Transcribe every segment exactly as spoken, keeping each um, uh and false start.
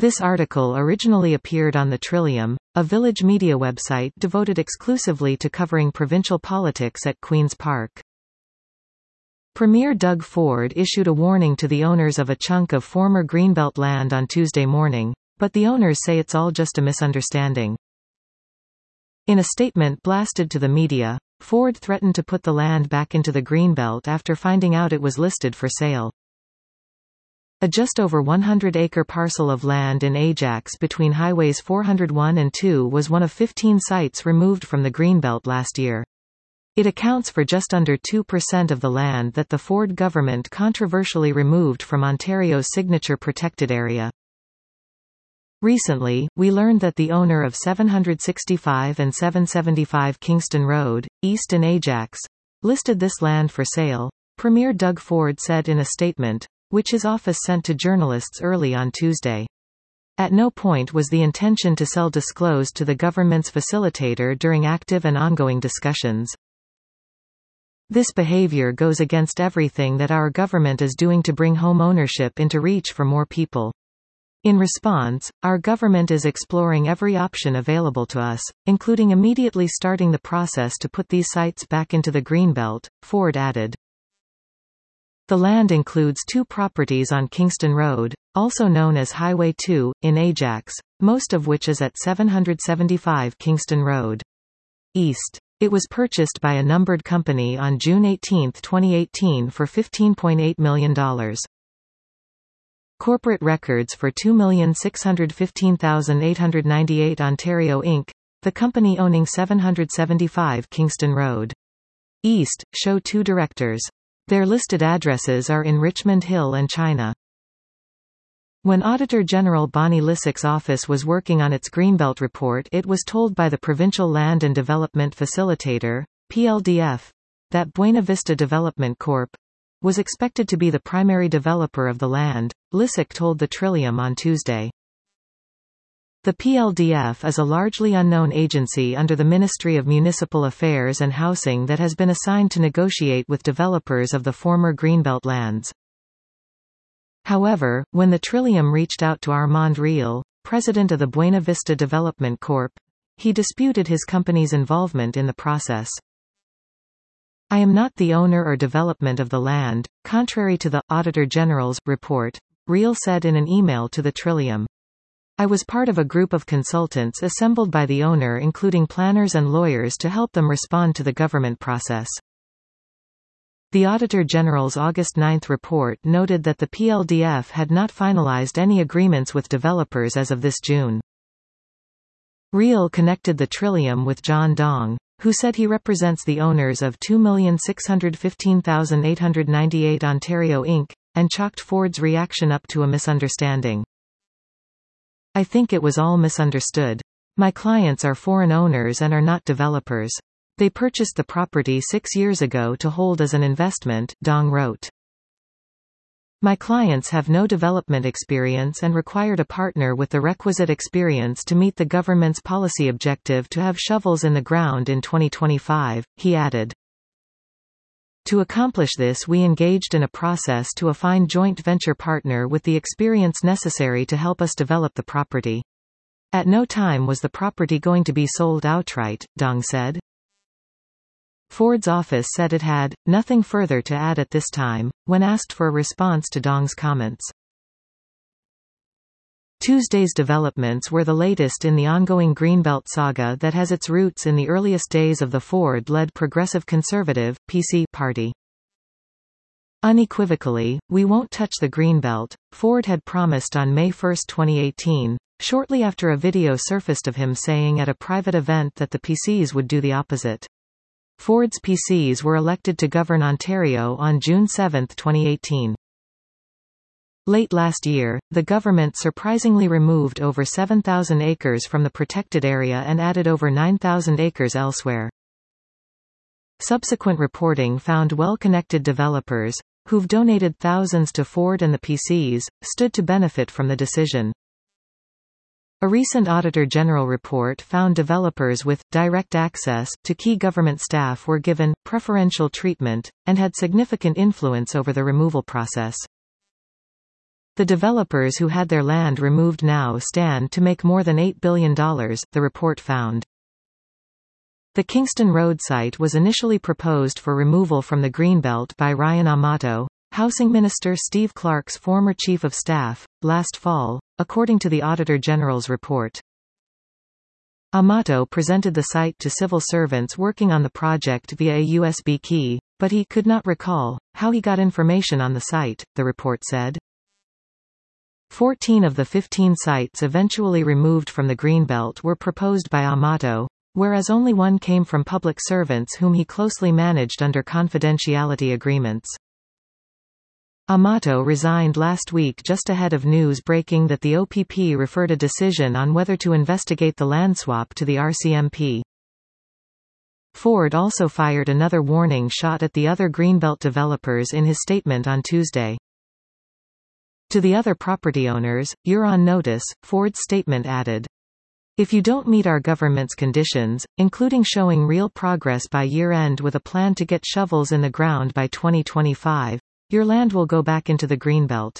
This article originally appeared on the Trillium, a Village media website devoted exclusively to covering provincial politics at Queen's Park. Premier Doug Ford issued a warning to the owners of a chunk of former Greenbelt land on Tuesday morning, but the owners say it's all just a misunderstanding. In a statement blasted to the media, Ford threatened to put the land back into the Greenbelt after finding out it was listed for sale. A just over one hundred acre parcel of land in Ajax between highways four oh one and two was one of fifteen sites removed from the Greenbelt last year. It accounts for just under two percent of the land that the Ford government controversially removed from Ontario's signature protected area. Recently, we learned that the owner of seven sixty-five and seven seventy-five Kingston Road, East in Ajax, listed this land for sale, Premier Doug Ford said in a statement, which his office sent to journalists early on Tuesday. At no point was the intention to sell disclosed to the government's facilitator during active and ongoing discussions. This behavior goes against everything that our government is doing to bring home ownership into reach for more people. In response, our government is exploring every option available to us, including immediately starting the process to put these sites back into the Greenbelt, Ford added. The land includes two properties on Kingston Road, also known as Highway two, in Ajax, most of which is at seven seventy-five Kingston Road. East. It was purchased by a numbered company on June eighteenth twenty eighteen for fifteen point eight million dollars. Corporate records for two million six hundred fifteen thousand eight hundred ninety-eight Ontario Incorporated, the company owning seven seventy-five Kingston Road. East, show two directors. Their listed addresses are in Richmond Hill and China. When Auditor General Bonnie Lysyc's office was working on its Greenbelt report, it was told by the Provincial Land and Development Facilitator, P L D F, that Buena Vista Development Corporation was expected to be the primary developer of the land, Lysyc told the Trillium on Tuesday. The P L D F is a largely unknown agency under the Ministry of Municipal Affairs and Housing that has been assigned to negotiate with developers of the former Greenbelt lands. However, when the Trillium reached out to Armand Riel, president of the Buena Vista Development Corporation, he disputed his company's involvement in the process. I am not the owner or development of the land, contrary to the Auditor General's report, Riel said in an email to the Trillium. I was part of a group of consultants assembled by the owner, including planners and lawyers, to help them respond to the government process. The Auditor General's August ninth report noted that the P L D F had not finalized any agreements with developers as of this June. Riel connected the Trillium with John Dong, who said he represents the owners of two million six hundred fifteen thousand eight hundred ninety-eight Ontario Incorporated, and chalked Ford's reaction up to a misunderstanding. I think it was all misunderstood. My clients are foreign owners and are not developers. They purchased the property six years ago to hold as an investment, Dong wrote. My clients have no development experience and required a partner with the requisite experience to meet the government's policy objective to have shovels in the ground in twenty twenty-five, he added. To accomplish this, we engaged in a process to find joint venture partner with the experience necessary to help us develop the property. At no time was the property going to be sold outright, Dong said. Ford's office said it had nothing further to add at this time, when asked for a response to Dong's comments. Tuesday's developments were the latest in the ongoing Greenbelt saga that has its roots in the earliest days of the Ford-led Progressive Conservative P C party. Unequivocally, we won't touch the Greenbelt, Ford had promised on May first twenty eighteen, shortly after a video surfaced of him saying at a private event that the P Cs would do the opposite. Ford's P Cs were elected to govern Ontario on June seventh twenty eighteen. Late last year, the government surprisingly removed over seven thousand acres from the protected area and added over nine thousand acres elsewhere. Subsequent reporting found well-connected developers, who've donated thousands to Ford and the P Cs, stood to benefit from the decision. A recent Auditor General report found developers with direct access to key government staff were given preferential treatment, and had significant influence over the removal process. The developers who had their land removed now stand to make more than eight billion dollars, the report found. The Kingston Road site was initially proposed for removal from the Greenbelt by Ryan Amato, Housing Minister Steve Clark's former chief of staff, last fall, according to the Auditor General's report. Amato presented the site to civil servants working on the project via a U S B key, but he could not recall how he got information on the site, the report said. Fourteen of the fifteen sites eventually removed from the Greenbelt were proposed by Amato, whereas only one came from public servants whom he closely managed under confidentiality agreements. Amato resigned last week just ahead of news breaking that the O P P referred a decision on whether to investigate the land swap to the R C M P. Ford also fired another warning shot at the other Greenbelt developers in his statement on Tuesday. To the other property owners, you're on notice, Ford's statement added. If you don't meet our government's conditions, including showing real progress by year-end with a plan to get shovels in the ground by twenty twenty-five, your land will go back into the Greenbelt.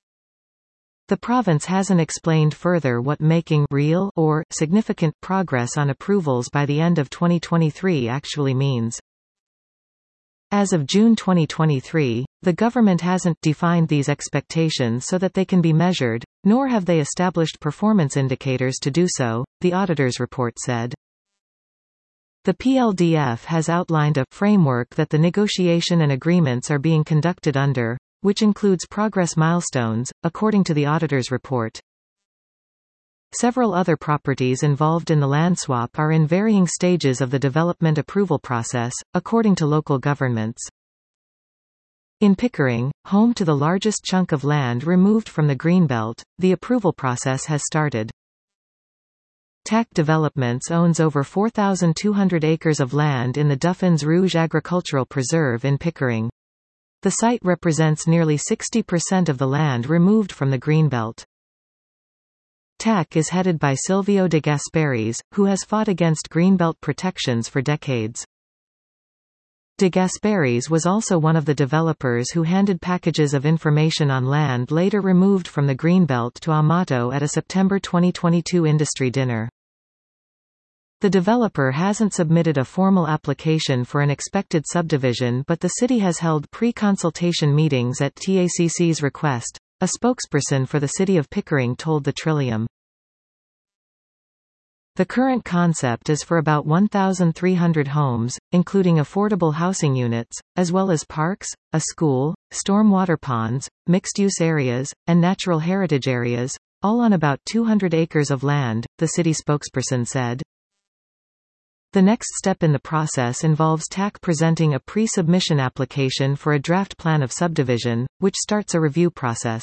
The province hasn't explained further what making real or significant progress on approvals by the end of twenty twenty-three actually means. As of June twenty twenty-three, the government hasn't defined these expectations so that they can be measured, nor have they established performance indicators to do so, the auditor's report said. The P L D F has outlined a framework that the negotiation and agreements are being conducted under, which includes progress milestones, according to the auditor's report. Several other properties involved in the land swap are in varying stages of the development approval process, according to local governments. In Pickering, home to the largest chunk of land removed from the Greenbelt, the approval process has started. T A C Developments owns over four thousand two hundred acres of land in the Duffins Rouge Agricultural Preserve in Pickering. The site represents nearly sixty percent of the land removed from the Greenbelt. T A C is headed by Silvio de Gasperis, who has fought against Greenbelt protections for decades. De Gasperis was also one of the developers who handed packages of information on land later removed from the Greenbelt to Amato at a September twenty twenty-two industry dinner. The developer hasn't submitted a formal application for an expected subdivision, but the city has held pre-consultation meetings at T A C C's request, a spokesperson for the city of Pickering told the Trillium. The current concept is for about one thousand three hundred homes, including affordable housing units, as well as parks, a school, stormwater ponds, mixed-use areas, and natural heritage areas, all on about two hundred acres of land, the city spokesperson said. The next step in the process involves T A C presenting a pre-submission application for a draft plan of subdivision, which starts a review process.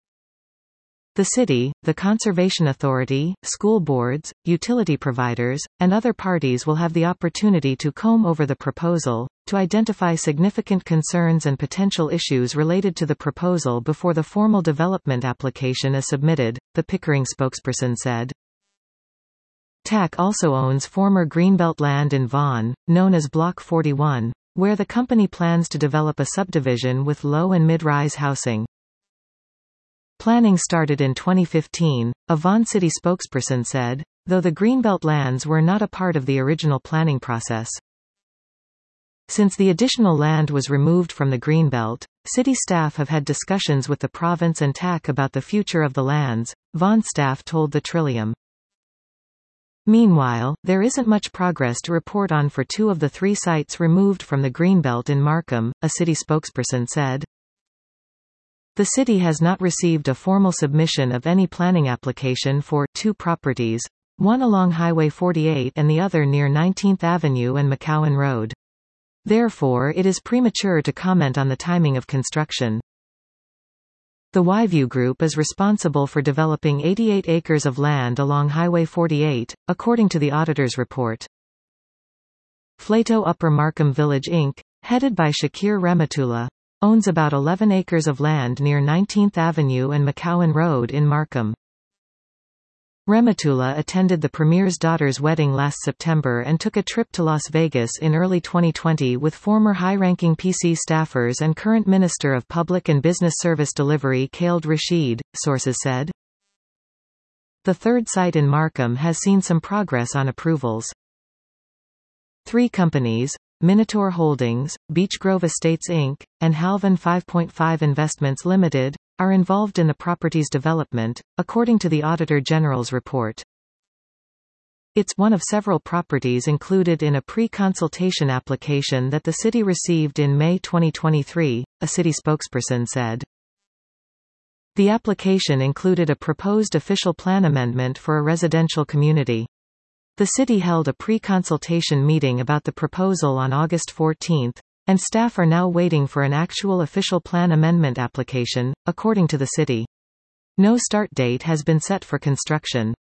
The city, the Conservation Authority, school boards, utility providers, and other parties will have the opportunity to comb over the proposal, to identify significant concerns and potential issues related to the proposal before the formal development application is submitted, the Pickering spokesperson said. T A C also owns former Greenbelt land in Vaughan, known as Block forty-one, where the company plans to develop a subdivision with low and mid-rise housing. Planning started in twenty fifteen, a Vaughan City spokesperson said, though the Greenbelt lands were not a part of the original planning process. Since the additional land was removed from the Greenbelt, city staff have had discussions with the province and T A C about the future of the lands, Vaughan staff told the Trillium. Meanwhile, there isn't much progress to report on for two of the three sites removed from the Greenbelt in Markham, a city spokesperson said. The city has not received a formal submission of any planning application for two properties, one along Highway forty-eight and the other near nineteenth Avenue and McCowan Road. Therefore, it is premature to comment on the timing of construction. The Yview Group is responsible for developing eighty-eight acres of land along Highway forty-eight, according to the auditor's report. Flato Upper Markham Village Incorporated, headed by Shakir Rematullah, owns about eleven acres of land near nineteenth Avenue and McCowan Road in Markham. Rematula attended the premier's daughter's wedding last September and took a trip to Las Vegas in early twenty twenty with former high-ranking P C staffers and current Minister of Public and Business Service Delivery Khaled Rashid, sources said. The third site in Markham has seen some progress on approvals. Three companies, Minotaur Holdings, Beechgrove Estates Incorporated, and Halvan five point five Investments Limited, are involved in the property's development, according to the Auditor General's report. It's one of several properties included in a pre-consultation application that the city received in May twenty twenty-three, a city spokesperson said. The application included a proposed official plan amendment for a residential community. The city held a pre-consultation meeting about the proposal on August fourteenth, and staff are now waiting for an actual official plan amendment application, according to the city. No start date has been set for construction.